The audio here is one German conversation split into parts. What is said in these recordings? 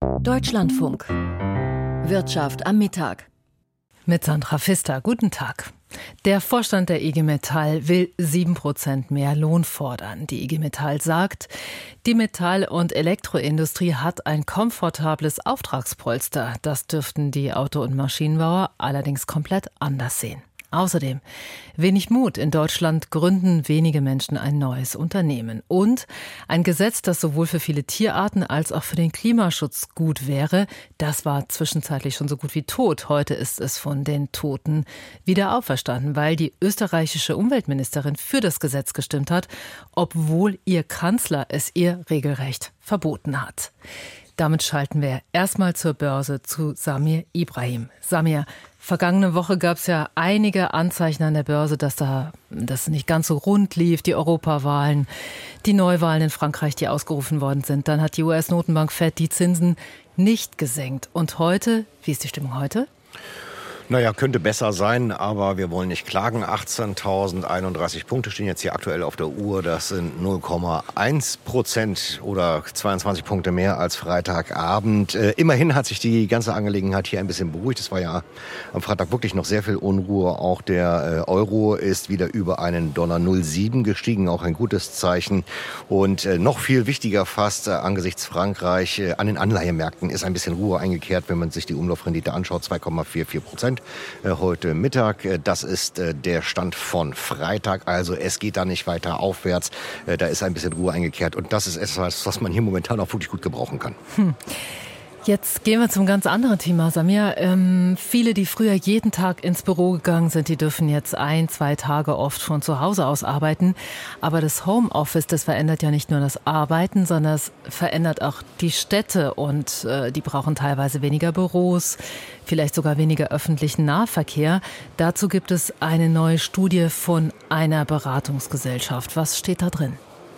Deutschlandfunk. Wirtschaft am Mittag. Mit Sandra Pfister. Guten Tag. Der Vorstand der IG Metall will 7% mehr Lohn fordern. Die IG Metall sagt, die Metall- und Elektroindustrie hat ein komfortables Auftragspolster. Das dürften die Auto- und Maschinenbauer allerdings komplett anders sehen. Außerdem wenig Mut. In Deutschland gründen wenige Menschen ein neues Unternehmen. Und ein Gesetz, das sowohl für viele Tierarten als auch für den Klimaschutz gut wäre, das war zwischenzeitlich schon so gut wie tot. Heute ist es von den Toten wieder auferstanden, weil die österreichische Umweltministerin für das Gesetz gestimmt hat, obwohl ihr Kanzler es ihr regelrecht verboten hat. Damit schalten wir erstmal zur Börse zu Samir Ibrahim. Samir, vergangene Woche gab es ja einige Anzeichen an der Börse, dass das nicht ganz so rund lief. Die Europawahlen, die Neuwahlen in Frankreich, die ausgerufen worden sind. Dann hat die US-Notenbank Fed die Zinsen nicht gesenkt. Und heute, wie ist die Stimmung heute? Naja, könnte besser sein, aber wir wollen nicht klagen. 18.031 Punkte stehen jetzt hier aktuell auf der Uhr. Das sind 0,1% oder 22 Punkte mehr als Freitagabend. Immerhin hat sich die ganze Angelegenheit hier ein bisschen beruhigt. Es war ja am Freitag wirklich noch sehr viel Unruhe. Auch der Euro ist wieder über einen $0,07 gestiegen, auch ein gutes Zeichen. Und noch viel wichtiger fast angesichts Frankreich, an den Anleihemärkten ist ein bisschen Ruhe eingekehrt, wenn man sich die Umlaufrendite anschaut, 2,44%. Heute Mittag. Das ist der Stand von Freitag. Also es geht da nicht weiter aufwärts. Da ist ein bisschen Ruhe eingekehrt. Und das ist etwas, was man hier momentan auch wirklich gut gebrauchen kann. Jetzt gehen wir zum ganz anderen Thema, Samir. Viele, die früher jeden Tag ins Büro gegangen sind, die dürfen jetzt 1-2 Tage oft von zu Hause aus arbeiten. Aber das Homeoffice, das verändert ja nicht nur das Arbeiten, sondern es verändert auch die Städte. Und die brauchen teilweise weniger Büros, vielleicht sogar weniger öffentlichen Nahverkehr. Dazu gibt es eine neue Studie von einer Beratungsgesellschaft. Was steht da drin?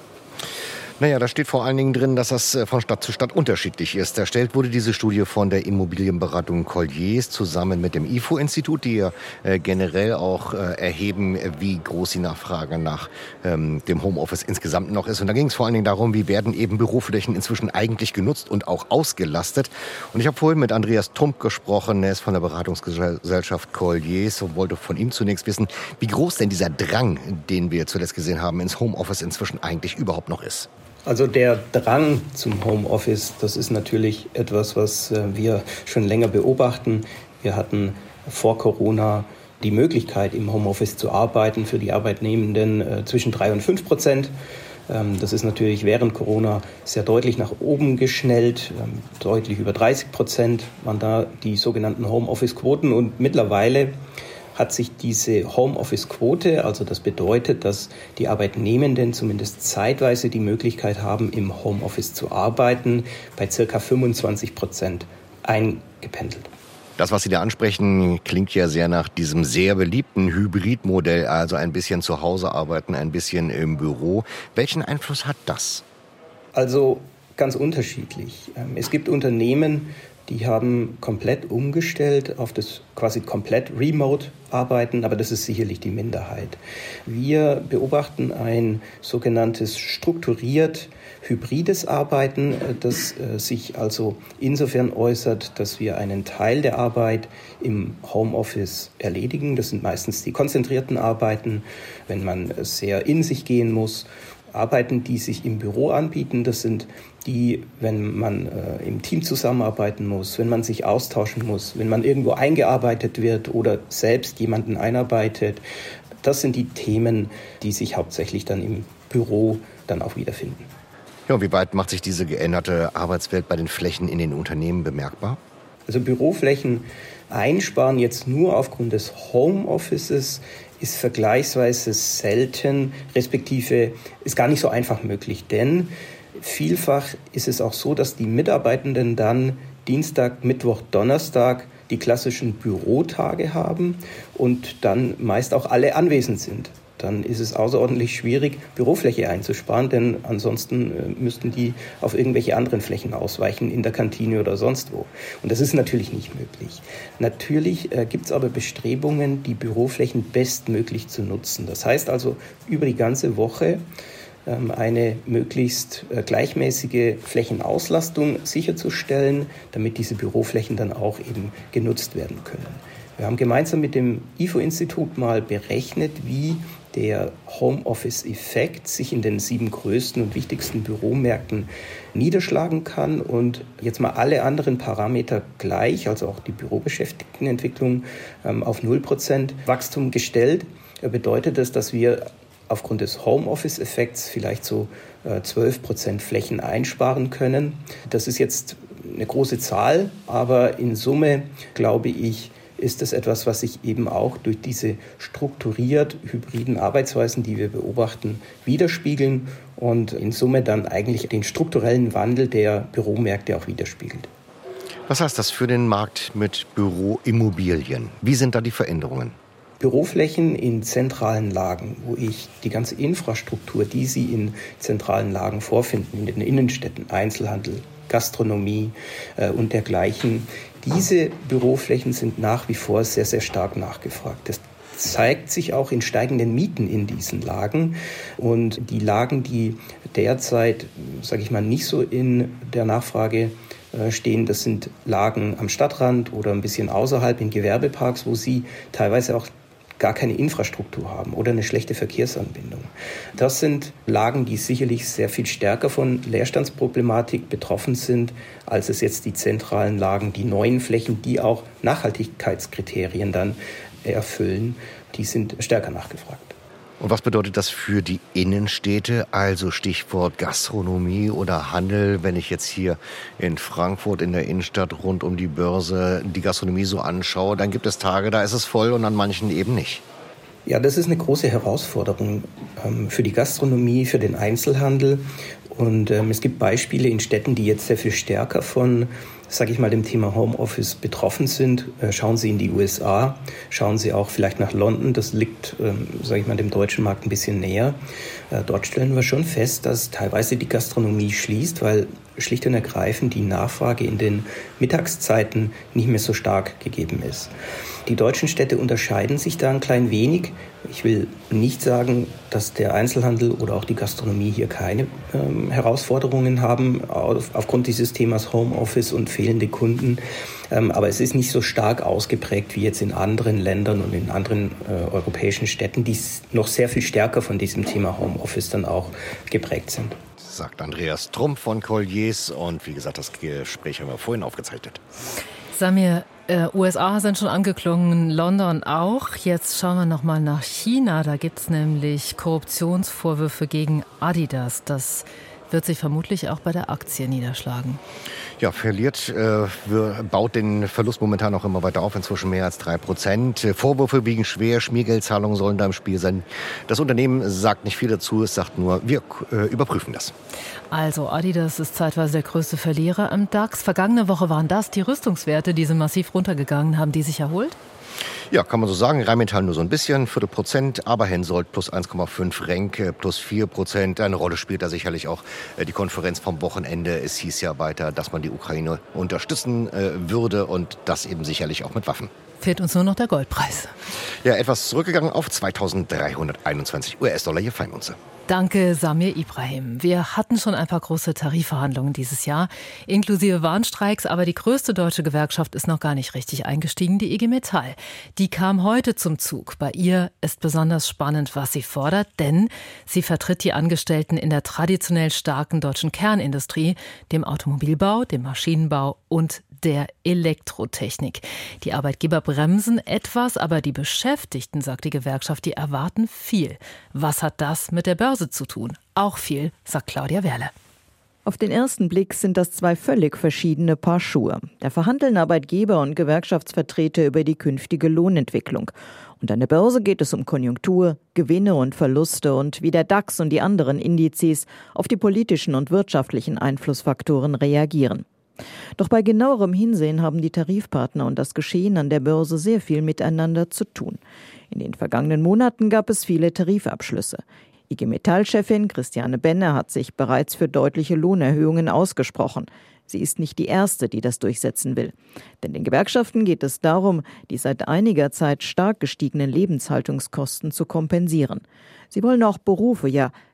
Naja, da steht vor allen Dingen drin, dass das von Stadt zu Stadt unterschiedlich ist. Erstellt wurde diese Studie von der Immobilienberatung Colliers zusammen mit dem IFO-Institut, die ja generell auch erheben, wie groß die Nachfrage nach dem Homeoffice insgesamt noch ist. Und da ging es vor allen Dingen darum, wie werden eben Büroflächen inzwischen eigentlich genutzt und auch ausgelastet. Und ich habe vorhin mit Andreas Trump gesprochen, er ist von der Beratungsgesellschaft Colliers und wollte von ihm zunächst wissen, wie groß denn dieser Drang, den wir zuletzt gesehen haben, ins Homeoffice inzwischen eigentlich überhaupt noch ist. Also der Drang zum Homeoffice, das ist natürlich etwas, was wir schon länger beobachten. Wir hatten vor Corona die Möglichkeit, im Homeoffice zu arbeiten für die Arbeitnehmenden zwischen 3% und 5%. Das ist natürlich während Corona sehr deutlich nach oben geschnellt. Deutlich über 30% waren da die sogenannten Homeoffice-Quoten. Und mittlerweile hat sich diese Homeoffice-Quote, also das bedeutet, dass die Arbeitnehmenden zumindest zeitweise die Möglichkeit haben, im Homeoffice zu arbeiten, bei ca. 25% eingependelt. Das, was Sie da ansprechen, klingt ja sehr nach diesem sehr beliebten Hybridmodell, also ein bisschen zu Hause arbeiten, ein bisschen im Büro. Welchen Einfluss hat das? Also ganz unterschiedlich. Es gibt Unternehmen, die haben komplett umgestellt auf das quasi komplett Remote-Arbeiten, aber das ist sicherlich die Minderheit. Wir beobachten ein sogenanntes strukturiert hybrides Arbeiten, das sich also insofern äußert, dass wir einen Teil der Arbeit im Homeoffice erledigen. Das sind meistens die konzentrierten Arbeiten, wenn man sehr in sich gehen muss. Arbeiten, die sich im Büro anbieten, das sind die, wenn man im Team zusammenarbeiten muss, wenn man sich austauschen muss, wenn man irgendwo eingearbeitet wird oder selbst jemanden einarbeitet. Das sind die Themen, die sich hauptsächlich dann im Büro dann auch wiederfinden. Ja, wie weit macht sich diese geänderte Arbeitswelt bei den Flächen in den Unternehmen bemerkbar? Also Büroflächen einsparen jetzt nur aufgrund des Homeoffices ist vergleichsweise selten, respektive ist gar nicht so einfach möglich. Denn vielfach ist es auch so, dass die Mitarbeitenden dann Dienstag, Mittwoch, Donnerstag die klassischen Bürotage haben und dann meist auch alle anwesend sind. Dann ist es außerordentlich schwierig, Bürofläche einzusparen, denn ansonsten müssten die auf irgendwelche anderen Flächen ausweichen, in der Kantine oder sonst wo. Und das ist natürlich nicht möglich. Natürlich gibt es aber Bestrebungen, die Büroflächen bestmöglich zu nutzen. Das heißt also, über die ganze Woche eine möglichst gleichmäßige Flächenauslastung sicherzustellen, damit diese Büroflächen dann auch eben genutzt werden können. Wir haben gemeinsam mit dem IFO-Institut mal berechnet, wie der Homeoffice-Effekt sich in den 7 größten und wichtigsten Büromärkten niederschlagen kann und jetzt mal alle anderen Parameter gleich, also auch die Bürobeschäftigtenentwicklung auf 0% Wachstum gestellt, bedeutet das, dass wir aufgrund des Homeoffice-Effekts vielleicht so 12% Flächen einsparen können. Das ist jetzt eine große Zahl, aber in Summe, glaube ich, ist das etwas, was sich eben auch durch diese strukturiert hybriden Arbeitsweisen, die wir beobachten, widerspiegeln und in Summe dann eigentlich den strukturellen Wandel der Büromärkte auch widerspiegelt. Was heißt das für den Markt mit Büroimmobilien? Wie sind da die Veränderungen? Büroflächen in zentralen Lagen, wo ich die ganze Infrastruktur, die Sie in zentralen Lagen vorfinden, in den Innenstädten, Einzelhandel, Gastronomie und dergleichen, diese Büroflächen sind nach wie vor sehr, sehr stark nachgefragt. Das zeigt sich auch in steigenden Mieten in diesen Lagen. Und die Lagen, die derzeit, sage ich mal, nicht so in der Nachfrage stehen, das sind Lagen am Stadtrand oder ein bisschen außerhalb in Gewerbeparks, wo Sie teilweise auch gar keine Infrastruktur haben oder eine schlechte Verkehrsanbindung. Das sind Lagen, die sicherlich sehr viel stärker von Leerstandsproblematik betroffen sind, als es jetzt die zentralen Lagen, die neuen Flächen, die auch Nachhaltigkeitskriterien dann erfüllen, die sind stärker nachgefragt. Und was bedeutet das für die Innenstädte, also Stichwort Gastronomie oder Handel, wenn ich jetzt hier in Frankfurt in der Innenstadt rund um die Börse die Gastronomie so anschaue, dann gibt es Tage, da ist es voll und an manchen eben nicht. Ja, das ist eine große Herausforderung für die Gastronomie, für den Einzelhandel. Und es gibt Beispiele in Städten, die jetzt sehr viel stärker von, sage ich mal, dem Thema Homeoffice betroffen sind. Schauen Sie in die USA, schauen Sie auch vielleicht nach London. Das liegt, sage ich mal, dem deutschen Markt ein bisschen näher. Dort stellen wir schon fest, dass teilweise die Gastronomie schließt, weil schlicht und ergreifend die Nachfrage in den Mittagszeiten nicht mehr so stark gegeben ist. Die deutschen Städte unterscheiden sich da ein klein wenig. Ich will nicht sagen, dass der Einzelhandel oder auch die Gastronomie hier keine Herausforderungen haben aufgrund dieses Themas Homeoffice und fehlende Kunden. Aber es ist nicht so stark ausgeprägt wie jetzt in anderen Ländern und in anderen europäischen Städten, die noch sehr viel stärker von diesem Thema Homeoffice dann auch geprägt sind. Sagt Andreas Trumpf von Colliers und wie gesagt, das Gespräch haben wir vorhin aufgezeichnet. Samir, USA sind schon angeklungen, London auch. Jetzt schauen wir noch mal nach China. Da gibt es nämlich Korruptionsvorwürfe gegen Adidas. Das wird sich vermutlich auch bei der Aktie niederschlagen. Ja, baut den Verlust momentan noch immer weiter auf, inzwischen mehr als 3%. Vorwürfe wiegen schwer, Schmiergeldzahlungen sollen da im Spiel sein. Das Unternehmen sagt nicht viel dazu, es sagt nur, wir überprüfen das. Also Adidas ist zeitweise der größte Verlierer im DAX. Vergangene Woche waren das die Rüstungswerte, die sind massiv runtergegangen. Haben die sich erholt? Ja, kann man so sagen. Rheinmetall nur so ein bisschen, 0,25%, aber Hensoldt plus 1,5%, Renk plus 4%. Eine Rolle spielt da sicherlich auch die Konferenz vom Wochenende. Es hieß ja weiter, dass man die Ukraine unterstützen würde und das eben sicherlich auch mit Waffen. Fehlt uns nur noch der Goldpreis. Ja, etwas zurückgegangen auf 2.321 US-Dollar je Feinunze. Danke, Samir Ibrahim. Wir hatten schon ein paar große Tarifverhandlungen dieses Jahr, inklusive Warnstreiks, aber die größte deutsche Gewerkschaft ist noch gar nicht richtig eingestiegen, die IG Metall. Die kam heute zum Zug. Bei ihr ist besonders spannend, was sie fordert, denn sie vertritt die Angestellten in der traditionell starken deutschen Kernindustrie, dem Automobilbau, dem Maschinenbau und der Elektrotechnik. Die Arbeitgeber bremsen etwas, aber die Beschäftigten, sagt die Gewerkschaft, die erwarten viel. Was hat das mit der Börse zu tun? Auch viel, sagt Claudia Werle. Auf den ersten Blick sind das zwei völlig verschiedene Paar Schuhe. Da verhandeln Arbeitgeber und Gewerkschaftsvertreter über die künftige Lohnentwicklung. Und an der Börse geht es um Konjunktur, Gewinne und Verluste und wie der DAX und die anderen Indizes auf die politischen und wirtschaftlichen Einflussfaktoren reagieren. Doch bei genauerem Hinsehen haben die Tarifpartner und das Geschehen an der Börse sehr viel miteinander zu tun. In den vergangenen Monaten gab es viele Tarifabschlüsse. IG Metall-Chefin Christiane Benner hat sich bereits für deutliche Lohnerhöhungen ausgesprochen. Sie ist nicht die Erste, die das durchsetzen will. Denn den Gewerkschaften geht es darum, die seit einiger Zeit stark gestiegenen Lebenshaltungskosten zu kompensieren. Sie wollen auch Berufe, ja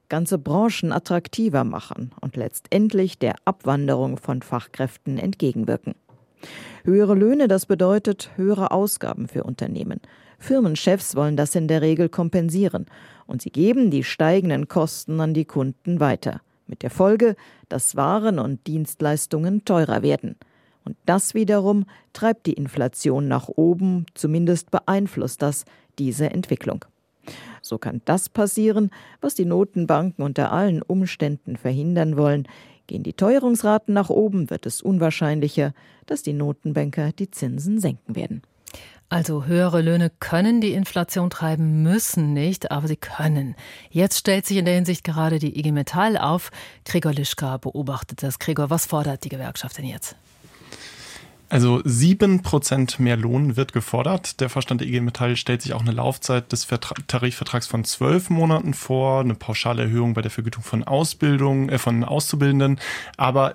ganze Branchen attraktiver machen und letztendlich der Abwanderung von Fachkräften entgegenwirken. Höhere Löhne, das bedeutet höhere Ausgaben für Unternehmen. Firmenchefs wollen das in der Regel kompensieren und sie geben die steigenden Kosten an die Kunden weiter. Mit der Folge, dass Waren und Dienstleistungen teurer werden. Und das wiederum treibt die Inflation nach oben, zumindest beeinflusst das diese Entwicklung. So kann das passieren, was die Notenbanken unter allen Umständen verhindern wollen. Gehen die Teuerungsraten nach oben, wird es unwahrscheinlicher, dass die Notenbanker die Zinsen senken werden. Also höhere Löhne können die Inflation treiben, müssen nicht, aber sie können. Jetzt stellt sich in der Hinsicht gerade die IG Metall auf. Gregor Lischka beobachtet das. Gregor, was fordert die Gewerkschaft denn jetzt? Also 7% mehr Lohn wird gefordert. Der Vorstand der IG Metall stellt sich auch eine Laufzeit des Tarifvertrags von 12 Monaten vor, eine pauschale Erhöhung bei der Vergütung von von Auszubildenden. Aber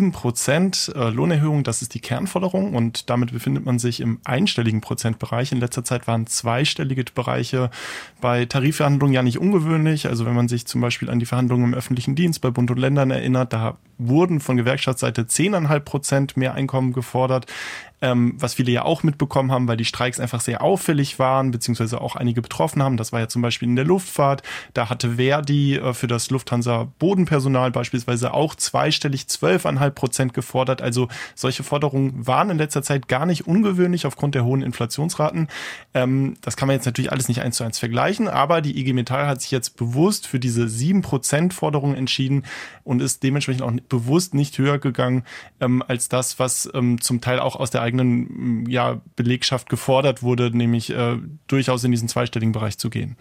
7% Lohnerhöhung, das ist die Kernforderung und damit befindet man sich im einstelligen Prozentbereich. In letzter Zeit waren zweistellige Bereiche bei Tarifverhandlungen ja nicht ungewöhnlich. Also wenn man sich zum Beispiel an die Verhandlungen im öffentlichen Dienst bei Bund und Ländern erinnert, da wurden von Gewerkschaftsseite 10,5% mehr Einkommen gefordert, was viele ja auch mitbekommen haben, weil die Streiks einfach sehr auffällig waren, beziehungsweise auch einige betroffen haben. Das war ja zum Beispiel in der Luftfahrt. Da hatte Verdi für das Lufthansa-Bodenpersonal beispielsweise auch zweistellig 12,5% gefordert. Also solche Forderungen waren in letzter Zeit gar nicht ungewöhnlich aufgrund der hohen Inflationsraten. Das kann man jetzt natürlich alles nicht 1:1 vergleichen, aber die IG Metall hat sich jetzt bewusst für diese 7%-Forderung entschieden und ist dementsprechend auch bewusst nicht höher gegangen als das, was zum Teil auch aus der eigenen Belegschaft gefordert wurde, nämlich durchaus in diesen zweistelligen Bereich zu gehen.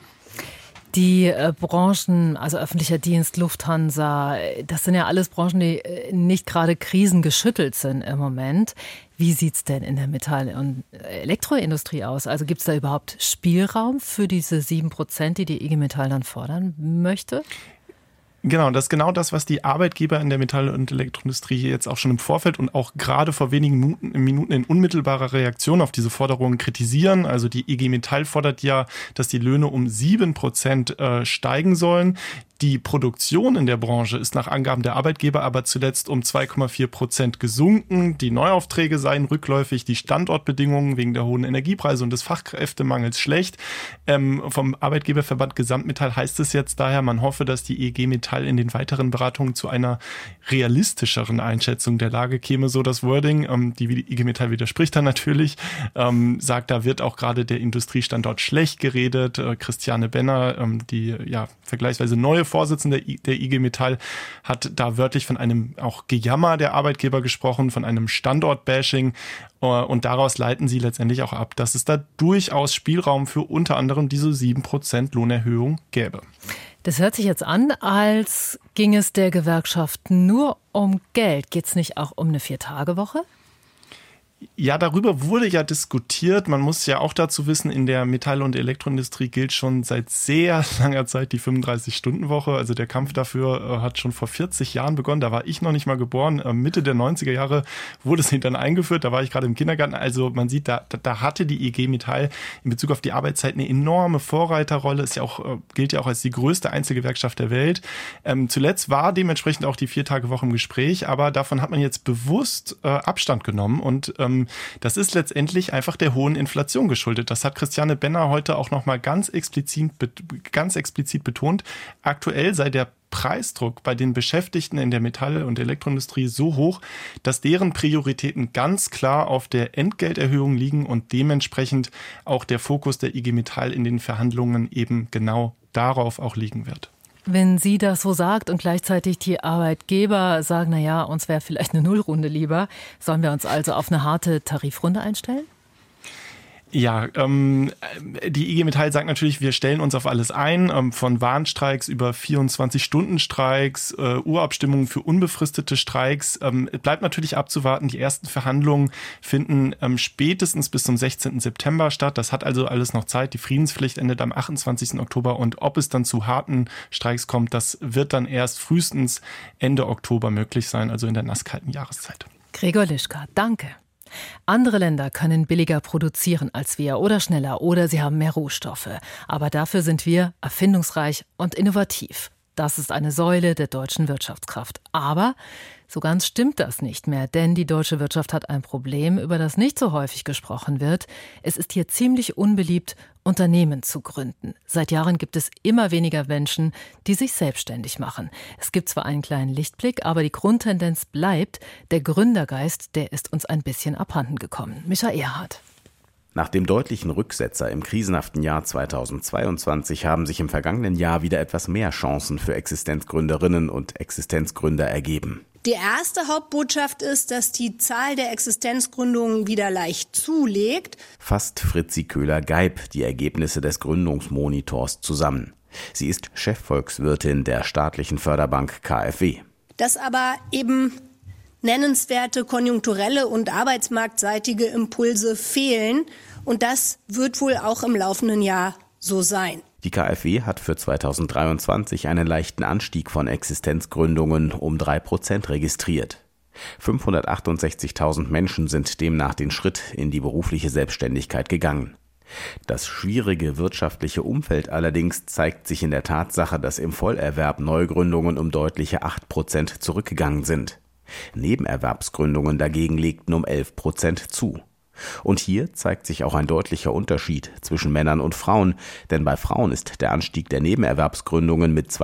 Die Branchen, also öffentlicher Dienst, Lufthansa, das sind ja alles Branchen, die nicht gerade krisengeschüttelt sind im Moment. Wie sieht's denn in der Metall- und Elektroindustrie aus? Also gibt's da überhaupt Spielraum für diese 7%, die die IG Metall dann fordern möchte? Genau, das ist genau das, was die Arbeitgeber in der Metall- und Elektroindustrie jetzt auch schon im Vorfeld und auch gerade vor wenigen Minuten in unmittelbarer Reaktion auf diese Forderungen kritisieren. Also die IG Metall fordert ja, dass die Löhne um 7% steigen sollen. Die Produktion in der Branche ist nach Angaben der Arbeitgeber aber zuletzt um 2,4% gesunken. Die Neuaufträge seien rückläufig, die Standortbedingungen wegen der hohen Energiepreise und des Fachkräftemangels schlecht. Vom Arbeitgeberverband Gesamtmetall heißt es jetzt daher, man hoffe, dass die IG Metall in den weiteren Beratungen zu einer realistischeren Einschätzung der Lage käme, so das Wording. Die IG Metall widerspricht dann natürlich, sagt, da wird auch gerade der Industriestandort schlecht geredet. Christiane Benner, die vergleichsweise neue Vorsitzende der IG Metall, hat da wörtlich von einem auch Gejammer der Arbeitgeber gesprochen, von einem Standort-Bashing. Und daraus leiten sie letztendlich auch ab, dass es da durchaus Spielraum für unter anderem diese 7% Lohnerhöhung gäbe. Das hört sich jetzt an, als ging es der Gewerkschaft nur um Geld. Geht es nicht auch um eine 4-Tage-Woche? Ja, darüber wurde ja diskutiert. Man muss ja auch dazu wissen, in der Metall- und Elektroindustrie gilt schon seit sehr langer Zeit die 35-Stunden-Woche. Also der Kampf dafür hat schon vor 40 Jahren begonnen. Da war ich noch nicht mal geboren. Mitte der 90er Jahre wurde es dann eingeführt. Da war ich gerade im Kindergarten. Also man sieht, da hatte die IG Metall in Bezug auf die Arbeitszeit eine enorme Vorreiterrolle. Ist ja auch, gilt ja auch als die größte Einzelgewerkschaft der Welt. Zuletzt war dementsprechend auch die 4-Tage-Woche im Gespräch. Aber davon hat man jetzt bewusst Abstand genommen und das ist letztendlich einfach der hohen Inflation geschuldet. Das hat Christiane Benner heute auch nochmal ganz explizit betont. Aktuell sei der Preisdruck bei den Beschäftigten in der Metall- und Elektroindustrie so hoch, dass deren Prioritäten ganz klar auf der Entgelterhöhung liegen und dementsprechend auch der Fokus der IG Metall in den Verhandlungen eben genau darauf auch liegen wird. Wenn sie das so sagt und gleichzeitig die Arbeitgeber sagen, na ja, uns wäre vielleicht eine Nullrunde lieber, sollen wir uns also auf eine harte Tarifrunde einstellen? Ja, die IG Metall sagt natürlich, wir stellen uns auf alles ein, von Warnstreiks über 24-Stunden-Streiks, Urabstimmungen für unbefristete Streiks. Bleibt natürlich abzuwarten, die ersten Verhandlungen finden spätestens bis zum 16. September statt. Das hat also alles noch Zeit. Die Friedenspflicht endet am 28. Oktober und ob es dann zu harten Streiks kommt, das wird dann erst frühestens Ende Oktober möglich sein, also in der nasskalten Jahreszeit. Gregor Lischka, danke. Andere Länder können billiger produzieren als wir oder schneller oder sie haben mehr Rohstoffe. Aber dafür sind wir erfindungsreich und innovativ. Das ist eine Säule der deutschen Wirtschaftskraft. Aber so ganz stimmt das nicht mehr, denn die deutsche Wirtschaft hat ein Problem, über das nicht so häufig gesprochen wird. Es ist hier ziemlich unbeliebt, Unternehmen zu gründen. Seit Jahren gibt es immer weniger Menschen, die sich selbstständig machen. Es gibt zwar einen kleinen Lichtblick, aber die Grundtendenz bleibt. Der Gründergeist, der ist uns ein bisschen abhanden gekommen. Micha Erhardt. Nach dem deutlichen Rücksetzer im krisenhaften Jahr 2022 haben sich im vergangenen Jahr wieder etwas mehr Chancen für Existenzgründerinnen und Existenzgründer ergeben. Die erste Hauptbotschaft ist, dass die Zahl der Existenzgründungen wieder leicht zulegt. Fasst Fritzi Köhler-Geib die Ergebnisse des Gründungsmonitors zusammen. Sie ist Chefvolkswirtin der staatlichen Förderbank KfW. Dass aber eben nennenswerte konjunkturelle und arbeitsmarktseitige Impulse fehlen. Und das wird wohl auch im laufenden Jahr so sein. Die KfW hat für 2023 einen leichten Anstieg von Existenzgründungen um 3% registriert. 568.000 Menschen sind demnach den Schritt in die berufliche Selbstständigkeit gegangen. Das schwierige wirtschaftliche Umfeld allerdings zeigt sich in der Tatsache, dass im Vollerwerb Neugründungen um deutliche 8% zurückgegangen sind. Nebenerwerbsgründungen dagegen legten um 11% zu. Und hier zeigt sich auch ein deutlicher Unterschied zwischen Männern und Frauen, denn bei Frauen ist der Anstieg der Nebenerwerbsgründungen mit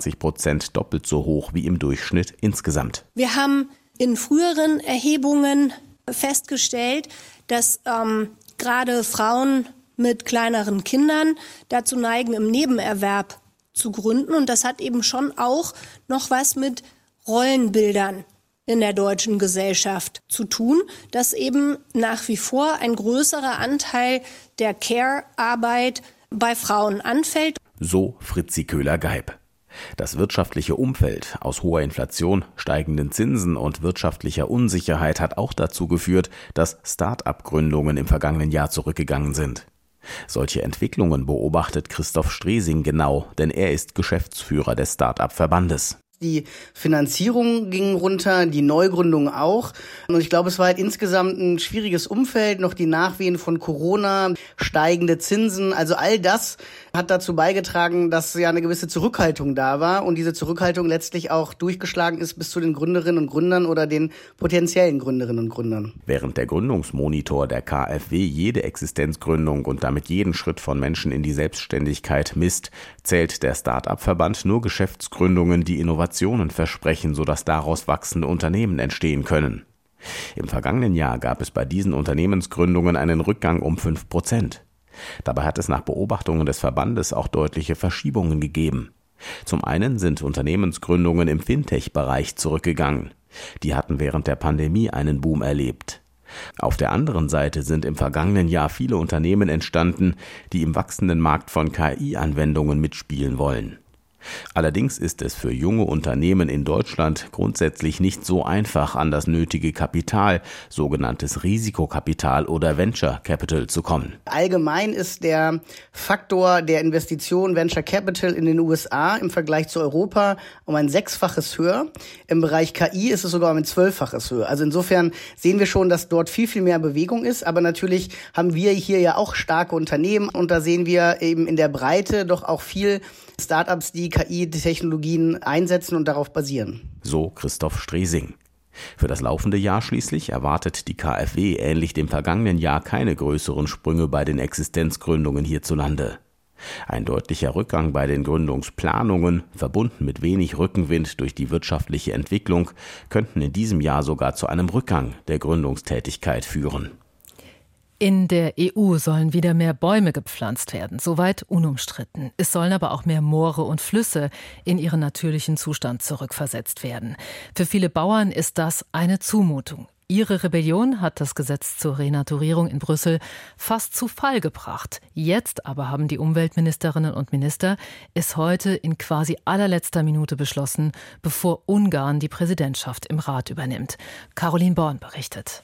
22% doppelt so hoch wie im Durchschnitt insgesamt. Wir haben in früheren Erhebungen festgestellt, dass gerade Frauen mit kleineren Kindern dazu neigen, im Nebenerwerb zu gründen. Und das hat eben schon auch noch was mit Rollenbildern in der deutschen Gesellschaft zu tun, dass eben nach wie vor ein größerer Anteil der Care-Arbeit bei Frauen anfällt. So Fritzi Köhler-Geib. Das wirtschaftliche Umfeld aus hoher Inflation, steigenden Zinsen und wirtschaftlicher Unsicherheit hat auch dazu geführt, dass Start-up-Gründungen im vergangenen Jahr zurückgegangen sind. Solche Entwicklungen beobachtet Christoph Stresing genau, denn er ist Geschäftsführer des Start-up-Verbandes. Die Finanzierung ging runter, die Neugründung auch. Und ich glaube, es war halt insgesamt ein schwieriges Umfeld, noch die Nachwehen von Corona, steigende Zinsen. Also all das hat dazu beigetragen, dass ja eine gewisse Zurückhaltung da war und diese Zurückhaltung letztlich auch durchgeschlagen ist bis zu den Gründerinnen und Gründern oder den potenziellen Gründerinnen und Gründern. Während der Gründungsmonitor der KfW jede Existenzgründung und damit jeden Schritt von Menschen in die Selbstständigkeit misst, zählt der Start-up-Verband nur Geschäftsgründungen, die Innovationen versprechen, sodass daraus wachsende Unternehmen entstehen können. Im vergangenen Jahr gab es bei diesen Unternehmensgründungen einen Rückgang um 5%. Dabei hat es nach Beobachtungen des Verbandes auch deutliche Verschiebungen gegeben. Zum einen sind Unternehmensgründungen im Fintech-Bereich zurückgegangen. Die hatten während der Pandemie einen Boom erlebt. Auf der anderen Seite sind im vergangenen Jahr viele Unternehmen entstanden, die im wachsenden Markt von KI-Anwendungen mitspielen wollen. Allerdings ist es für junge Unternehmen in Deutschland grundsätzlich nicht so einfach, an das nötige Kapital, sogenanntes Risikokapital oder Venture Capital, zu kommen. Allgemein ist der Faktor der Investition Venture Capital in den USA im Vergleich zu Europa um ein 6-faches höher. Im Bereich KI ist es sogar um ein 12-faches höher. Also insofern sehen wir schon, dass dort viel, viel mehr Bewegung ist. Aber natürlich haben wir hier ja auch starke Unternehmen und da sehen wir eben in der Breite doch auch viel Startups, die KI-Technologien einsetzen und darauf basieren. So Christoph Stresing. Für das laufende Jahr schließlich erwartet die KfW ähnlich dem vergangenen Jahr keine größeren Sprünge bei den Existenzgründungen hierzulande. Ein deutlicher Rückgang bei den Gründungsplanungen, verbunden mit wenig Rückenwind durch die wirtschaftliche Entwicklung, könnten in diesem Jahr sogar zu einem Rückgang der Gründungstätigkeit führen. In der EU sollen wieder mehr Bäume gepflanzt werden, soweit unumstritten. Es sollen aber auch mehr Moore und Flüsse in ihren natürlichen Zustand zurückversetzt werden. Für viele Bauern ist das eine Zumutung. Ihre Rebellion hat das Gesetz zur Renaturierung in Brüssel fast zu Fall gebracht. Jetzt aber haben die Umweltministerinnen und Minister es heute in quasi allerletzter Minute beschlossen, bevor Ungarn die Präsidentschaft im Rat übernimmt. Caroline Born berichtet.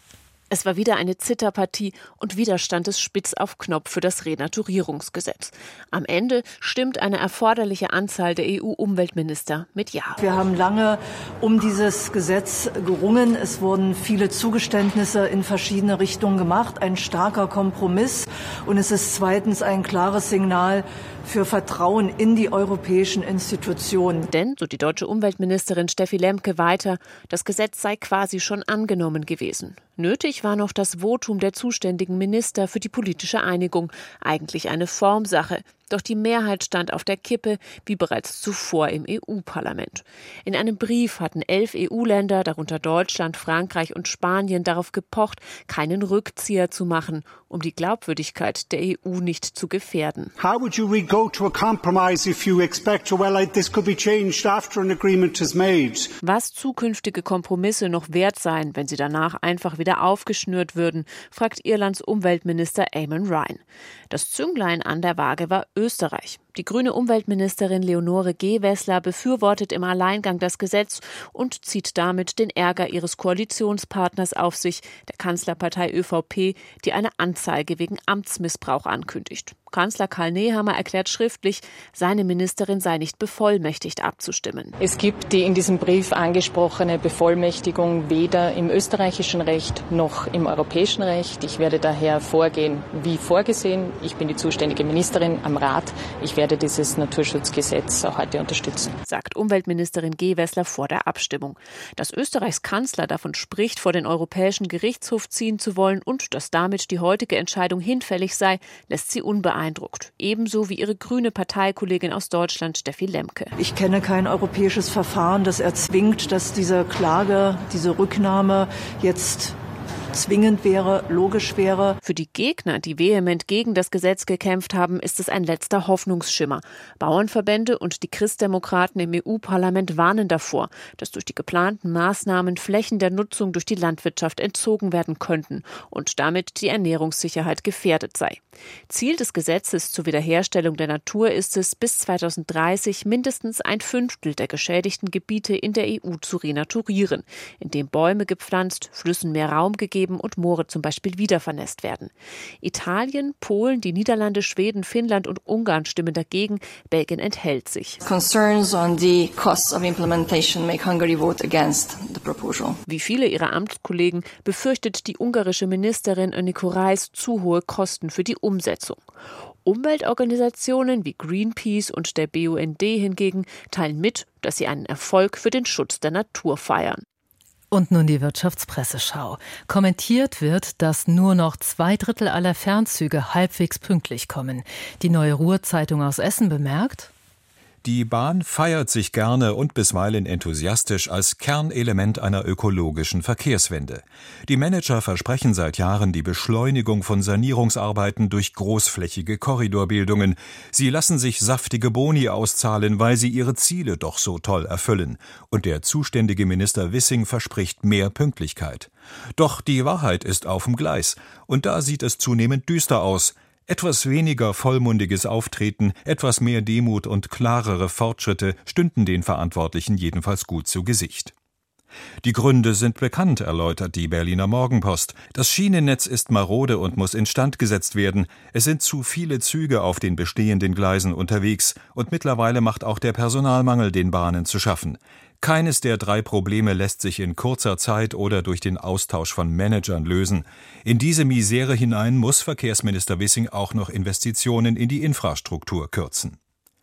Es war wieder eine Zitterpartie und wieder stand es spitz auf Knopf für das Renaturierungsgesetz. Am Ende stimmt eine erforderliche Anzahl der EU-Umweltminister mit Ja. Wir haben lange um dieses Gesetz gerungen. Es wurden viele Zugeständnisse in verschiedene Richtungen gemacht. Ein starker Kompromiss. Und es ist zweitens ein klares Signal für Vertrauen in die europäischen Institutionen. Denn, so die deutsche Umweltministerin Steffi Lemke weiter, das Gesetz sei quasi schon angenommen gewesen. Nötig war noch das Votum der zuständigen Minister für die politische Einigung. Eigentlich eine Formsache. Doch die Mehrheit stand auf der Kippe, wie bereits zuvor im EU-Parlament. In einem Brief hatten 11 EU-Länder, darunter Deutschland, Frankreich und Spanien, darauf gepocht, keinen Rückzieher zu machen, um die Glaubwürdigkeit der EU nicht zu gefährden. How would you go to a compromise if you expect, this could be changed after an agreement is made? Was zukünftige Kompromisse noch wert seien, wenn sie danach einfach wieder aufgeschnürt würden, fragt Irlands Umweltminister Eamon Ryan. Das Zünglein an der Waage war Österreich. Die grüne Umweltministerin Leonore Gewessler befürwortet im Alleingang das Gesetz und zieht damit den Ärger ihres Koalitionspartners auf sich, der Kanzlerpartei ÖVP, die eine Anzeige wegen Amtsmissbrauch ankündigt. Kanzler Karl Nehammer erklärt schriftlich, seine Ministerin sei nicht bevollmächtigt abzustimmen. Es gibt die in diesem Brief angesprochene Bevollmächtigung weder im österreichischen Recht noch im europäischen Recht. Ich werde daher vorgehen wie vorgesehen. Ich bin die zuständige Ministerin am Rat. Ich werde dieses Naturschutzgesetz auch heute unterstützen, sagt Umweltministerin Gewessler vor der Abstimmung. Dass Österreichs Kanzler davon spricht, vor den Europäischen Gerichtshof ziehen zu wollen und dass damit die heutige Entscheidung hinfällig sei, lässt sie unbeeindruckt. Ebenso wie ihre grüne Parteikollegin aus Deutschland, Steffi Lemke. Ich kenne kein europäisches Verfahren, das erzwingt, dass diese Klage, diese Rücknahme jetzt zwingend wäre, logisch wäre. Für die Gegner, die vehement gegen das Gesetz gekämpft haben, ist es ein letzter Hoffnungsschimmer. Bauernverbände und die Christdemokraten im EU-Parlament warnen davor, dass durch die geplanten Maßnahmen Flächen der Nutzung durch die Landwirtschaft entzogen werden könnten und damit die Ernährungssicherheit gefährdet sei. Ziel des Gesetzes zur Wiederherstellung der Natur ist es, bis 2030 mindestens 1/5 der geschädigten Gebiete in der EU zu renaturieren, indem Bäume gepflanzt, Flüssen mehr Raum gegeben und Moore zum Beispiel wiedervernässt werden. Italien, Polen, die Niederlande, Schweden, Finnland und Ungarn stimmen dagegen. Belgien enthält sich. Concerns on the costs of implementation make Hungary vote against the proposal. Wie viele ihrer Amtskollegen befürchtet die ungarische Ministerin Öniko Reis zu hohe Kosten für die Umsetzung. Umweltorganisationen wie Greenpeace und der BUND hingegen teilen mit, dass sie einen Erfolg für den Schutz der Natur feiern. Und nun die Wirtschaftspresseschau. Kommentiert wird, dass nur noch 2/3 aller Fernzüge halbwegs pünktlich kommen. Die Neue Ruhr-Zeitung aus Essen bemerkt: Die Bahn feiert sich gerne und bisweilen enthusiastisch als Kernelement einer ökologischen Verkehrswende. Die Manager versprechen seit Jahren die Beschleunigung von Sanierungsarbeiten durch großflächige Korridorbildungen. Sie lassen sich saftige Boni auszahlen, weil sie ihre Ziele doch so toll erfüllen. Und der zuständige Minister Wissing verspricht mehr Pünktlichkeit. Doch die Wahrheit ist auf dem Gleis. Und da sieht es zunehmend düster aus. Etwas weniger vollmundiges Auftreten, etwas mehr Demut und klarere Fortschritte stünden den Verantwortlichen jedenfalls gut zu Gesicht. Die Gründe sind bekannt, erläutert die Berliner Morgenpost. Das Schienennetz ist marode und muss instand gesetzt werden. Es sind zu viele Züge auf den bestehenden Gleisen unterwegs und mittlerweile macht auch der Personalmangel den Bahnen zu schaffen. Keines der 3 Probleme lässt sich in kurzer Zeit oder durch den Austausch von Managern lösen. In diese Misere hinein muss Verkehrsminister Wissing auch noch Investitionen in die Infrastruktur kürzen.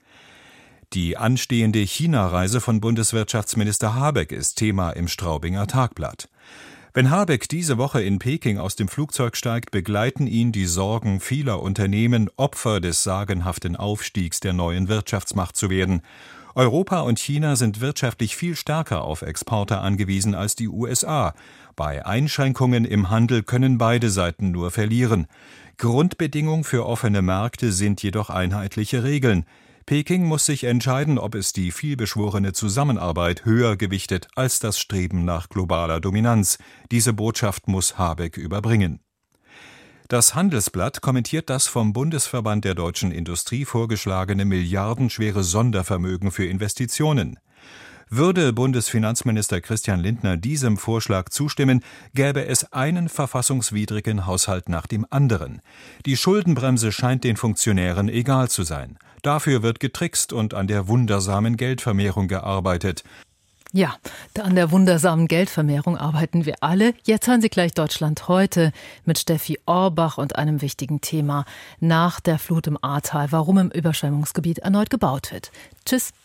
Die anstehende China-Reise von Bundeswirtschaftsminister Habeck ist Thema im Straubinger Tagblatt. Wenn Habeck diese Woche in Peking aus dem Flugzeug steigt, begleiten ihn die Sorgen vieler Unternehmen, Opfer des sagenhaften Aufstiegs der neuen Wirtschaftsmacht zu werden. Europa und China sind wirtschaftlich viel stärker auf Exporte angewiesen als die USA. Bei Einschränkungen im Handel können beide Seiten nur verlieren. Grundbedingung für offene Märkte sind jedoch einheitliche Regeln. Peking muss sich entscheiden, ob es die vielbeschworene Zusammenarbeit höher gewichtet als das Streben nach globaler Dominanz. Diese Botschaft muss Habeck überbringen. Das Handelsblatt kommentiert das vom Bundesverband der deutschen Industrie vorgeschlagene milliardenschwere Sondervermögen für Investitionen. Würde Bundesfinanzminister Christian Lindner diesem Vorschlag zustimmen, gäbe es einen verfassungswidrigen Haushalt nach dem anderen. Die Schuldenbremse scheint den Funktionären egal zu sein. Dafür wird getrickst und an der wundersamen Geldvermehrung gearbeitet. Ja, an der wundersamen Geldvermehrung arbeiten wir alle. Jetzt hören Sie gleich Deutschland heute mit Steffi Orbach und einem wichtigen Thema nach der Flut im Ahrtal, warum im Überschwemmungsgebiet erneut gebaut wird. Tschüss.